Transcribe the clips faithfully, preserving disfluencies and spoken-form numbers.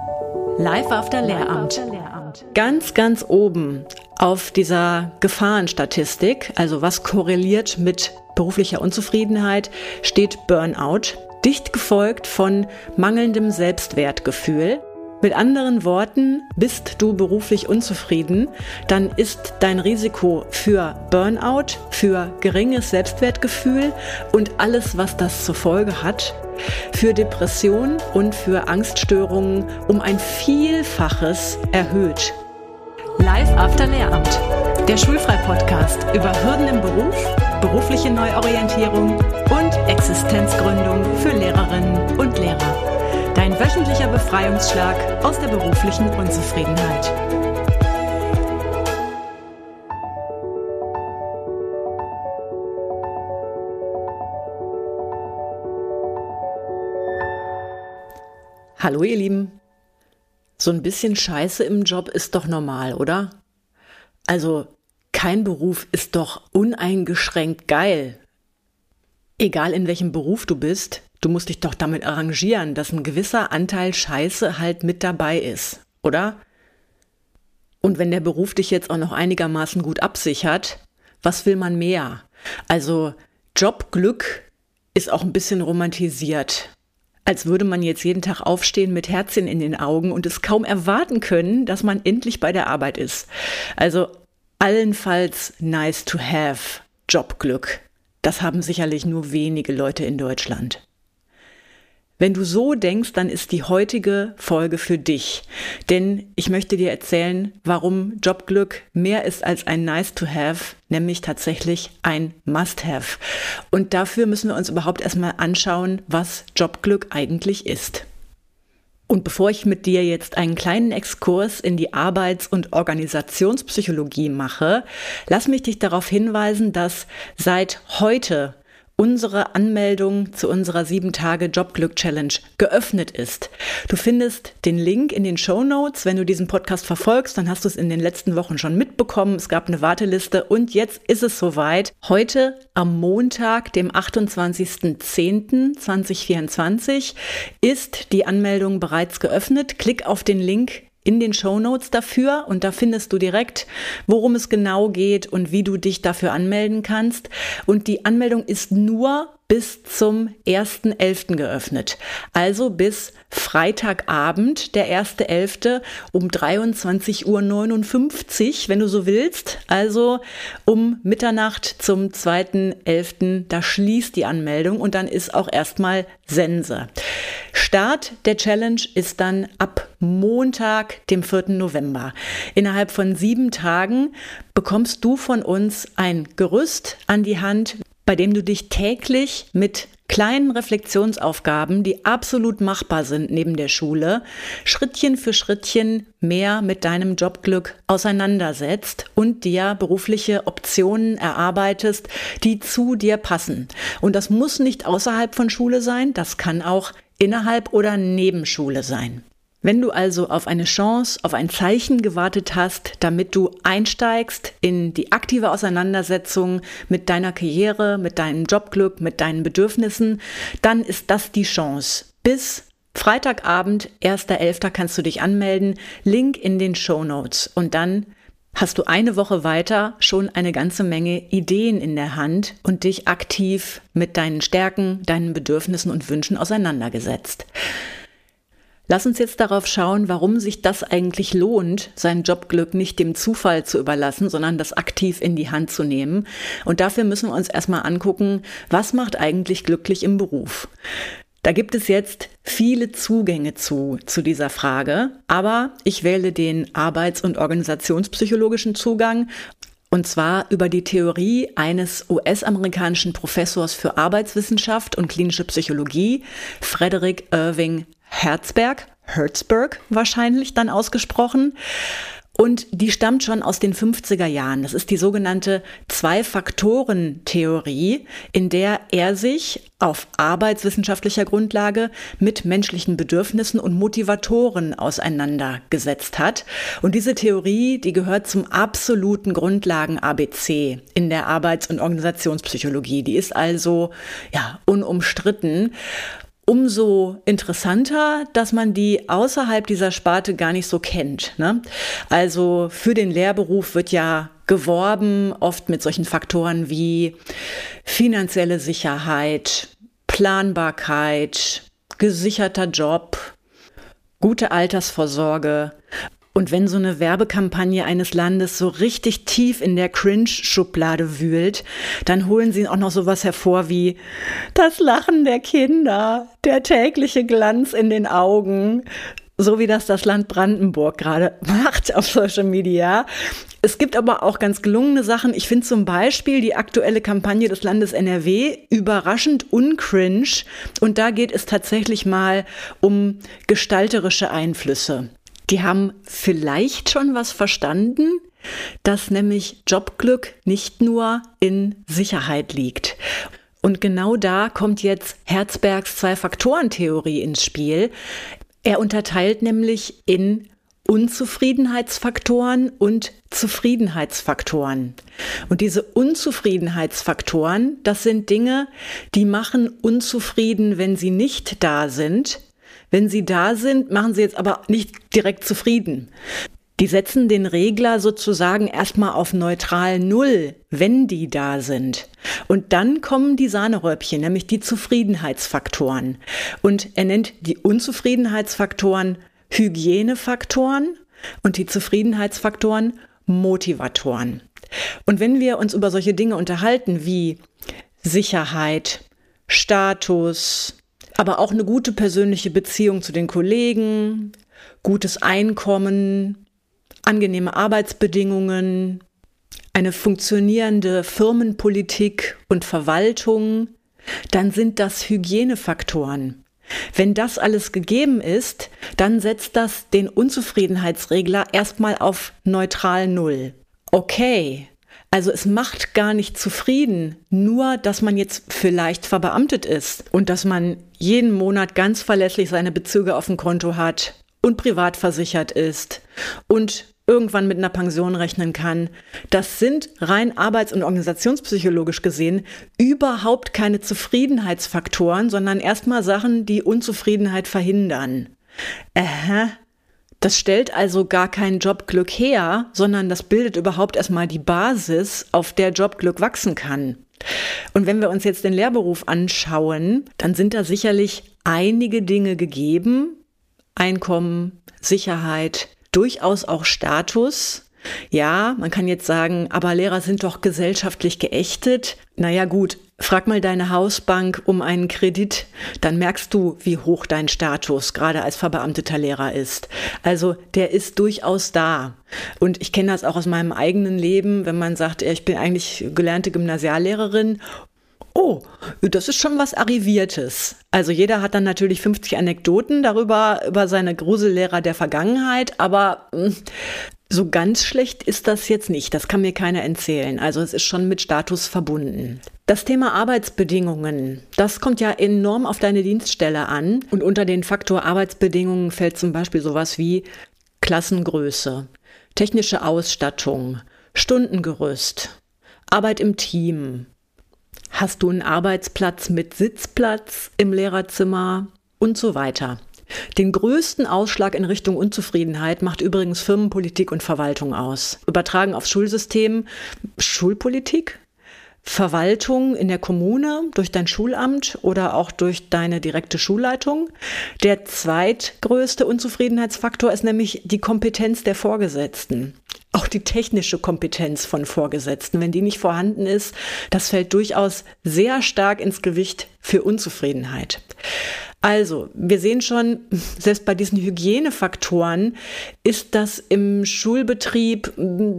Live after Lehramt. Ganz, ganz oben auf dieser Gefahrenstatistik, also was korreliert mit beruflicher Unzufriedenheit, steht Burnout, dicht gefolgt von mangelndem Selbstwertgefühl. Mit anderen Worten, bist du beruflich unzufrieden, dann ist dein Risiko für Burnout, für geringes Selbstwertgefühl und alles, was das zur Folge hat, für Depression und für Angststörungen um ein Vielfaches erhöht. Live after Lehramt, der Schulfrei-Podcast über Hürden im Beruf, berufliche Neuorientierung und Existenzgründung für Lehrerinnen und Lehrer. Dein wöchentlicher Befreiungsschlag aus der beruflichen Unzufriedenheit. Hallo ihr Lieben. So ein bisschen Scheiße im Job ist doch normal, oder? Also kein Beruf ist doch uneingeschränkt geil. Egal in welchem Beruf du bist, du musst dich doch damit arrangieren, dass ein gewisser Anteil Scheiße halt mit dabei ist, oder? Und wenn der Beruf dich jetzt auch noch einigermaßen gut absichert, was will man mehr? Also Jobglück ist auch ein bisschen romantisiert. Als würde man jetzt jeden Tag aufstehen mit Herzchen in den Augen und es kaum erwarten können, dass man endlich bei der Arbeit ist. Also allenfalls nice to have Jobglück. Das haben sicherlich nur wenige Leute in Deutschland. Wenn du so denkst, dann ist die heutige Folge für dich. Denn ich möchte dir erzählen, warum Jobglück mehr ist als ein nice to have, nämlich tatsächlich ein must have. Und dafür müssen wir uns überhaupt erstmal anschauen, was Jobglück eigentlich ist. Und bevor ich mit dir jetzt einen kleinen Exkurs in die Arbeits- und Organisationspsychologie mache, lass mich dich darauf hinweisen, dass seit heute unsere Anmeldung zu unserer sieben Tage Jobglück-Challenge geöffnet ist. Du findest den Link in den Shownotes. Wenn du diesen Podcast verfolgst, dann hast du es in den letzten Wochen schon mitbekommen. Es gab eine Warteliste und jetzt ist es soweit. Heute am Montag, dem achtundzwanzigsten zehnten zweitausendvierundzwanzig, ist die Anmeldung bereits geöffnet. Klick auf den Link in den Shownotes dafür und da findest du direkt, worum es genau geht und wie du dich dafür anmelden kannst. Und die Anmeldung ist nur bis zum ersten elften geöffnet. Also bis Freitagabend, der erste elfte um dreiundzwanzig Uhr neunundfünfzig, wenn du so willst. Also um Mitternacht zum zweiten elften Da schließt die Anmeldung und dann ist auch erstmal Sense. Start der Challenge ist dann ab Montag, dem vierten November. Innerhalb von sieben Tagen bekommst du von uns ein Gerüst an die Hand, bei dem du dich täglich mit kleinen Reflexionsaufgaben, die absolut machbar sind neben der Schule, Schrittchen für Schrittchen mehr mit deinem Jobglück auseinandersetzt und dir berufliche Optionen erarbeitest, die zu dir passen. Und das muss nicht außerhalb von Schule sein, das kann auch innerhalb oder neben Schule sein. Wenn du also auf eine Chance, auf ein Zeichen gewartet hast, damit du einsteigst in die aktive Auseinandersetzung mit deiner Karriere, mit deinem Jobglück, mit deinen Bedürfnissen, dann ist das die Chance. Bis Freitagabend, erster elfter kannst du dich anmelden, Link in den Shownotes und dann hast du eine Woche weiter schon eine ganze Menge Ideen in der Hand und dich aktiv mit deinen Stärken, deinen Bedürfnissen und Wünschen auseinandergesetzt. Lass uns jetzt darauf schauen, warum sich das eigentlich lohnt, sein Jobglück nicht dem Zufall zu überlassen, sondern das aktiv in die Hand zu nehmen. Und dafür müssen wir uns erstmal angucken, was macht eigentlich glücklich im Beruf? Da gibt es jetzt viele Zugänge zu, zu dieser Frage, aber ich wähle den arbeits- und organisationspsychologischen Zugang. Und zwar über die Theorie eines U S-amerikanischen Professors für Arbeitswissenschaft und klinische Psychologie, Frederick Irving Herzberg, Herzberg wahrscheinlich dann ausgesprochen. Und die stammt schon aus den fünfziger Jahren. Das ist die sogenannte Zwei-Faktoren-Theorie, in der er sich auf arbeitswissenschaftlicher Grundlage mit menschlichen Bedürfnissen und Motivatoren auseinandergesetzt hat. Und diese Theorie, die gehört zum absoluten Grundlagen-A B C in der Arbeits- und Organisationspsychologie. Die ist also ja unumstritten. umso interessanter, dass man die außerhalb dieser Sparte gar nicht so kennt, ne? Also für den Lehrberuf wird ja geworben, oft mit solchen Faktoren wie finanzielle Sicherheit, Planbarkeit, gesicherter Job, gute Altersvorsorge. Und wenn so eine Werbekampagne eines Landes so richtig tief in der Cringe-Schublade wühlt, dann holen sie auch noch sowas hervor wie das Lachen der Kinder, der tägliche Glanz in den Augen, so wie das das Land Brandenburg gerade macht auf Social Media. Es gibt aber auch ganz gelungene Sachen. Ich finde zum Beispiel die aktuelle Kampagne des Landes N R W überraschend uncringe. Und da geht es tatsächlich mal um gestalterische Einflüsse. Die haben vielleicht schon was verstanden, dass nämlich Jobglück nicht nur in Sicherheit liegt. Und genau da kommt jetzt Herzbergs Zwei-Faktoren-Theorie ins Spiel. Er unterteilt nämlich in Unzufriedenheitsfaktoren und Zufriedenheitsfaktoren. Und diese Unzufriedenheitsfaktoren, das sind Dinge, die machen unzufrieden, wenn sie nicht da sind. Wenn sie da sind, machen sie jetzt aber nicht direkt zufrieden. Die setzen den Regler sozusagen erstmal auf neutral Null, wenn die da sind. Und dann kommen die Sahneröhrchen, nämlich die Zufriedenheitsfaktoren. Und er nennt die Unzufriedenheitsfaktoren Hygienefaktoren und die Zufriedenheitsfaktoren Motivatoren. Und wenn wir uns über solche Dinge unterhalten wie Sicherheit, Status, aber auch eine gute persönliche Beziehung zu den Kollegen, gutes Einkommen, angenehme Arbeitsbedingungen, eine funktionierende Firmenpolitik und Verwaltung, dann sind das Hygienefaktoren. Wenn das alles gegeben ist, dann setzt das den Unzufriedenheitsregler erstmal auf neutral Null. Okay. Also es macht gar nicht zufrieden, nur dass man jetzt vielleicht verbeamtet ist und dass man jeden Monat ganz verlässlich seine Bezüge auf dem Konto hat und privat versichert ist und irgendwann mit einer Pension rechnen kann. Das sind rein arbeits- und organisationspsychologisch gesehen überhaupt keine Zufriedenheitsfaktoren, sondern erstmal Sachen, die Unzufriedenheit verhindern. Aha. Das stellt also gar kein Jobglück her, sondern das bildet überhaupt erstmal die Basis, auf der Jobglück wachsen kann. Und wenn wir uns jetzt den Lehrberuf anschauen, dann sind da sicherlich einige Dinge gegeben. Einkommen, Sicherheit, durchaus auch Status. Ja, man kann jetzt sagen, aber Lehrer sind doch gesellschaftlich geächtet. Naja gut, frag mal deine Hausbank um einen Kredit, dann merkst du, wie hoch dein Status gerade als verbeamteter Lehrer ist. Also der ist durchaus da. Und ich kenne das auch aus meinem eigenen Leben, wenn man sagt, ich bin eigentlich gelernte Gymnasiallehrerin. Oh, das ist schon was Arriviertes. Also jeder hat dann natürlich fünfzig Anekdoten darüber, über seine Grusellehrer der Vergangenheit, aber mh, so ganz schlecht ist das jetzt nicht, das kann mir keiner erzählen. Also es ist schon mit Status verbunden. Das Thema Arbeitsbedingungen, das kommt ja enorm auf deine Dienststelle an. Und unter den Faktor Arbeitsbedingungen fällt zum Beispiel sowas wie Klassengröße, technische Ausstattung, Stundengerüst, Arbeit im Team. Hast du einen Arbeitsplatz mit Sitzplatz im Lehrerzimmer und so weiter. Den größten Ausschlag in Richtung Unzufriedenheit macht übrigens Firmenpolitik und Verwaltung aus. Übertragen aufs Schulsystem, Schulpolitik, Verwaltung in der Kommune durch dein Schulamt oder auch durch deine direkte Schulleitung. Der zweitgrößte Unzufriedenheitsfaktor ist nämlich die Kompetenz der Vorgesetzten. Auch die technische Kompetenz von Vorgesetzten, wenn die nicht vorhanden ist, das fällt durchaus sehr stark ins Gewicht für Unzufriedenheit. Also, wir sehen schon, selbst bei diesen Hygienefaktoren ist das im Schulbetrieb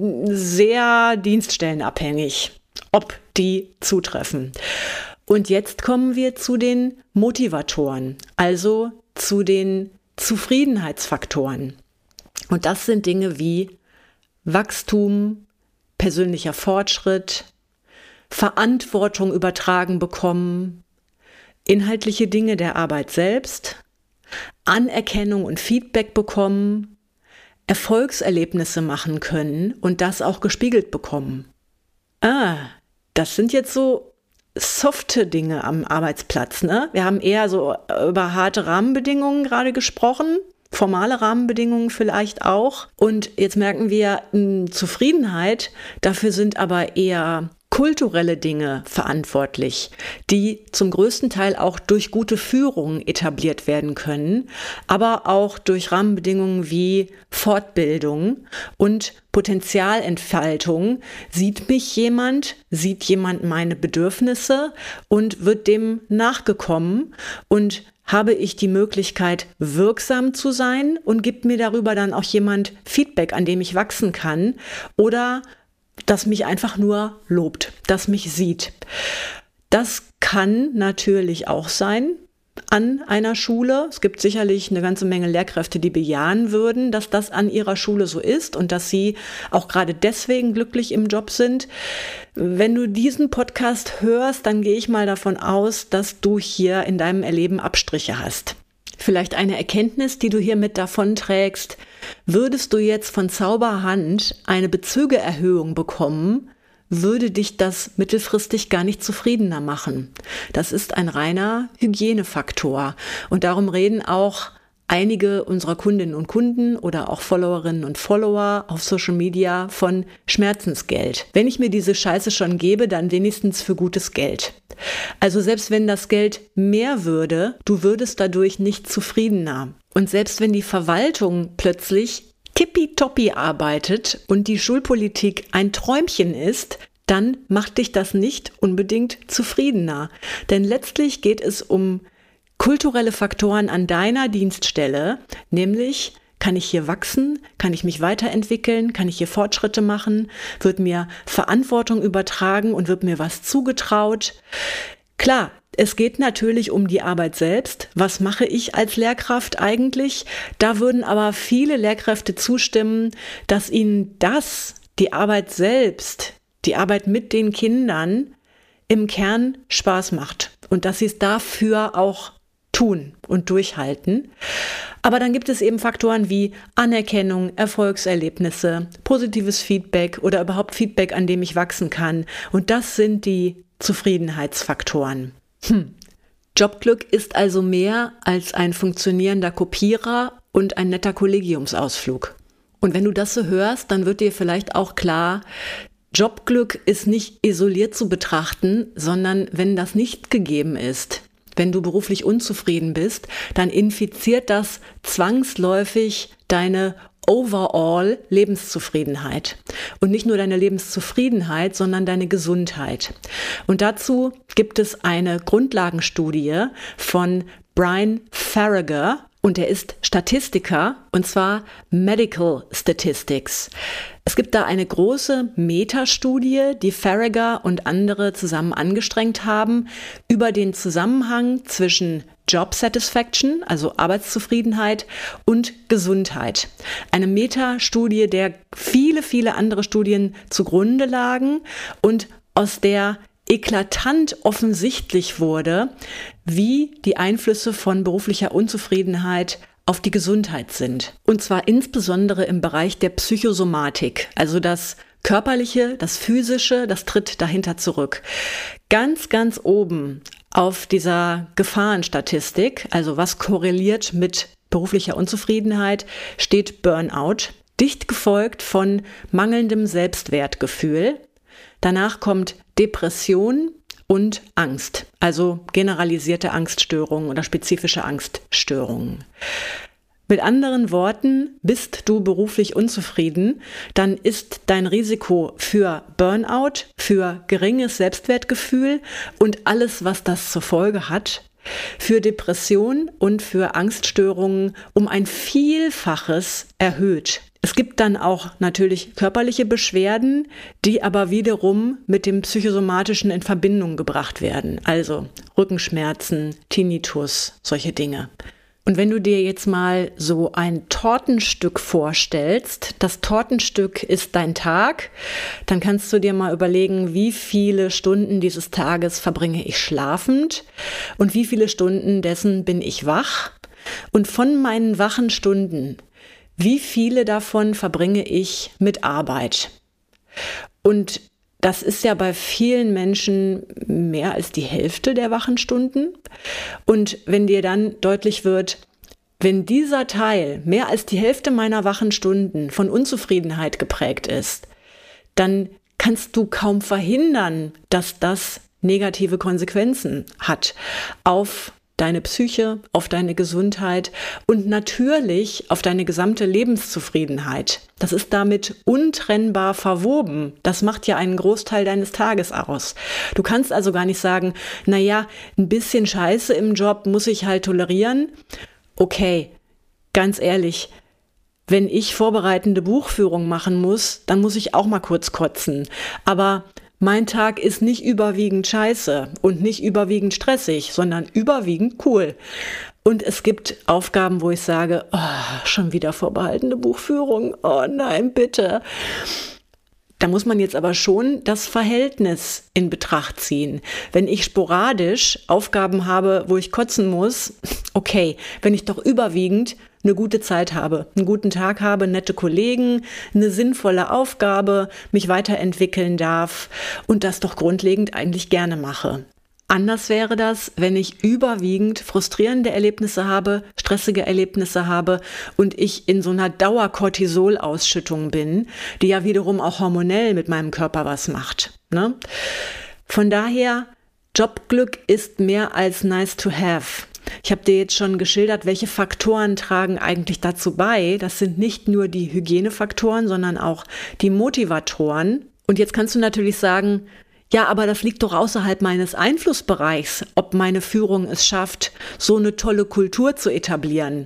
sehr dienststellenabhängig, ob die zutreffen. Und jetzt kommen wir zu den Motivatoren, also zu den Zufriedenheitsfaktoren. Und das sind Dinge wie Wachstum, persönlicher Fortschritt, Verantwortung übertragen bekommen, inhaltliche Dinge der Arbeit selbst, Anerkennung und Feedback bekommen, Erfolgserlebnisse machen können und das auch gespiegelt bekommen. Ah, das sind jetzt so softe Dinge am Arbeitsplatz, ne? Wir haben eher so über harte Rahmenbedingungen gerade gesprochen, formale Rahmenbedingungen vielleicht auch. Und jetzt merken wir mh, Zufriedenheit, dafür sind aber eher kulturelle Dinge verantwortlich, die zum größten Teil auch durch gute Führung etabliert werden können, aber auch durch Rahmenbedingungen wie Fortbildung und Potenzialentfaltung. Sieht mich jemand, sieht jemand meine Bedürfnisse und wird dem nachgekommen, und habe ich die Möglichkeit, wirksam zu sein, und gibt mir darüber dann auch jemand Feedback, an dem ich wachsen kann, oder das mich einfach nur lobt, das mich sieht. Das kann natürlich auch sein an einer Schule. Es gibt sicherlich eine ganze Menge Lehrkräfte, die bejahen würden, dass das an ihrer Schule so ist und dass sie auch gerade deswegen glücklich im Job sind. Wenn du diesen Podcast hörst, dann gehe ich mal davon aus, dass du hier in deinem Erleben Abstriche hast. Vielleicht eine Erkenntnis, die du hier mit davonträgst. Würdest du jetzt von Zauberhand eine Bezügeerhöhung bekommen, würde dich das mittelfristig gar nicht zufriedener machen. Das ist ein reiner Hygienefaktor. Und darum reden auch einige unserer Kundinnen und Kunden oder auch Followerinnen und Follower auf Social Media von Schmerzensgeld. Wenn ich mir diese Scheiße schon gebe, dann wenigstens für gutes Geld. Also selbst wenn das Geld mehr würde, du würdest dadurch nicht zufriedener. Und selbst wenn die Verwaltung plötzlich tippitoppi arbeitet und die Schulpolitik ein Träumchen ist, dann macht dich das nicht unbedingt zufriedener. Denn letztlich geht es um kulturelle Faktoren an deiner Dienststelle, nämlich: Kann ich hier wachsen? Kann ich mich weiterentwickeln? Kann ich hier Fortschritte machen? Wird mir Verantwortung übertragen und wird mir was zugetraut? Klar, es geht natürlich um die Arbeit selbst. Was mache ich als Lehrkraft eigentlich? Da würden aber viele Lehrkräfte zustimmen, dass ihnen das, die Arbeit selbst, die Arbeit mit den Kindern, im Kern Spaß macht und dass sie es dafür auch tun und durchhalten. Aber dann gibt es eben Faktoren wie Anerkennung, Erfolgserlebnisse, positives Feedback oder überhaupt Feedback, an dem ich wachsen kann. Und das sind die Zufriedenheitsfaktoren. Hm. Jobglück ist also mehr als ein funktionierender Kopierer und ein netter Kollegiumsausflug. Und wenn du das so hörst, dann wird dir vielleicht auch klar, Jobglück ist nicht isoliert zu betrachten, sondern wenn das nicht gegeben ist, wenn du beruflich unzufrieden bist, dann infiziert das zwangsläufig deine overall Lebenszufriedenheit. Und nicht nur deine Lebenszufriedenheit, sondern deine Gesundheit. Und dazu gibt es eine Grundlagenstudie von Brian Farragher, und er ist Statistiker, und zwar Medical Statistics. Es gibt da eine große Metastudie, die Farragher und andere zusammen angestrengt haben, über den Zusammenhang zwischen Job Satisfaction, also Arbeitszufriedenheit, und Gesundheit. Eine Metastudie, der viele, viele andere Studien zugrunde lagen und aus der eklatant offensichtlich wurde, wie die Einflüsse von beruflicher Unzufriedenheit auf die Gesundheit sind. Und zwar insbesondere im Bereich der Psychosomatik, also das Körperliche, das Physische, das tritt dahinter zurück. Ganz, ganz oben auf dieser Gefahrenstatistik, also was korreliert mit beruflicher Unzufriedenheit, steht Burnout, dicht gefolgt von mangelndem Selbstwertgefühl. Danach kommt Depression und Angst, also generalisierte Angststörungen oder spezifische Angststörungen. Mit anderen Worten, bist du beruflich unzufrieden, dann ist dein Risiko für Burnout, für geringes Selbstwertgefühl und alles, was das zur Folge hat, für Depression und für Angststörungen um ein Vielfaches erhöht. Es gibt dann auch natürlich körperliche Beschwerden, die aber wiederum mit dem Psychosomatischen in Verbindung gebracht werden. Also Rückenschmerzen, Tinnitus, solche Dinge. Und wenn du dir jetzt mal so ein Tortenstück vorstellst, das Tortenstück ist dein Tag, dann kannst du dir mal überlegen, wie viele Stunden dieses Tages verbringe ich schlafend und wie viele Stunden dessen bin ich wach. Und von meinen wachen Stunden, wie viele davon verbringe ich mit Arbeit? Und das ist ja bei vielen Menschen mehr als die Hälfte der wachen Stunden. Und wenn dir dann deutlich wird, wenn dieser Teil mehr als die Hälfte meiner wachen Stunden von Unzufriedenheit geprägt ist, dann kannst du kaum verhindern, dass das negative Konsequenzen hat auf deine Psyche, auf deine Gesundheit und natürlich auf deine gesamte Lebenszufriedenheit. Das ist damit untrennbar verwoben. Das macht ja einen Großteil deines Tages aus. Du kannst also gar nicht sagen, naja, ein bisschen Scheiße im Job muss ich halt tolerieren. Okay, ganz ehrlich, wenn ich vorbereitende Buchführung machen muss, dann muss ich auch mal kurz kotzen. Aber mein Tag ist nicht überwiegend scheiße und nicht überwiegend stressig, sondern überwiegend cool. Und es gibt Aufgaben, wo ich sage, oh, schon wieder vorbehaltene Buchführung, oh nein, bitte. Da muss man jetzt aber schon das Verhältnis in Betracht ziehen. Wenn ich sporadisch Aufgaben habe, wo ich kotzen muss, okay, wenn ich doch überwiegend eine gute Zeit habe, einen guten Tag habe, nette Kollegen, eine sinnvolle Aufgabe, mich weiterentwickeln darf und das doch grundlegend eigentlich gerne mache. Anders wäre das, wenn ich überwiegend frustrierende Erlebnisse habe, stressige Erlebnisse habe und ich in so einer Dauer-Cortisol-Ausschüttung bin, die ja wiederum auch hormonell mit meinem Körper was macht, ne? Von daher, Jobglück ist mehr als nice to have. Ich habe dir jetzt schon geschildert, welche Faktoren tragen eigentlich dazu bei. Das sind nicht nur die Hygienefaktoren, sondern auch die Motivatoren. Und jetzt kannst du natürlich sagen, ja, aber das liegt doch außerhalb meines Einflussbereichs, ob meine Führung es schafft, so eine tolle Kultur zu etablieren.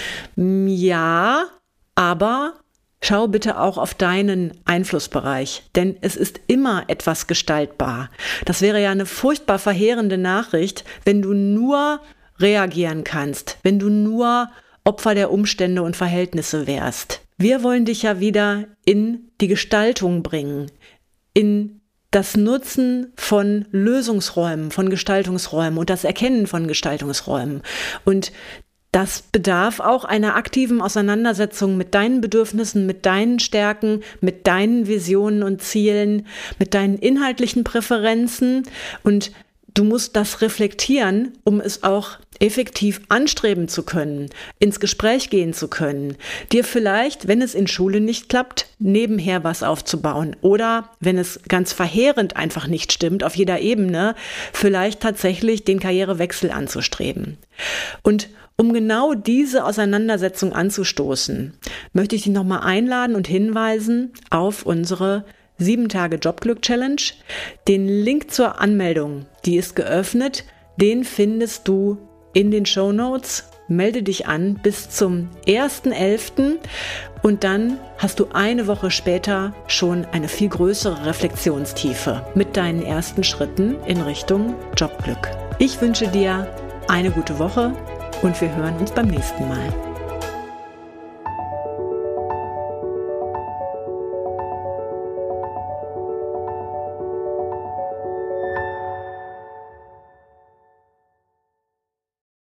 Ja, aber schau bitte auch auf deinen Einflussbereich, denn es ist immer etwas gestaltbar. Das wäre ja eine furchtbar verheerende Nachricht, wenn du nur reagieren kannst, wenn du nur Opfer der Umstände und Verhältnisse wärst. Wir wollen dich ja wieder in die Gestaltung bringen, in das Nutzen von Lösungsräumen, von Gestaltungsräumen und das Erkennen von Gestaltungsräumen. Und das bedarf auch einer aktiven Auseinandersetzung mit deinen Bedürfnissen, mit deinen Stärken, mit deinen Visionen und Zielen, mit deinen inhaltlichen Präferenzen, und du musst das reflektieren, um es auch effektiv anstreben zu können, ins Gespräch gehen zu können, dir vielleicht, wenn es in Schule nicht klappt, nebenher was aufzubauen oder, wenn es ganz verheerend einfach nicht stimmt, auf jeder Ebene, vielleicht tatsächlich den Karrierewechsel anzustreben. Und um genau diese Auseinandersetzung anzustoßen, möchte ich dich nochmal einladen und hinweisen auf unsere sieben Tage Jobglück-Challenge. Den Link zur Anmeldung, die ist geöffnet, den findest du in den Shownotes. Melde dich an bis zum ersten elften und dann hast du eine Woche später schon eine viel größere Reflexionstiefe mit deinen ersten Schritten in Richtung Jobglück. Ich wünsche dir eine gute Woche und wir hören uns beim nächsten Mal.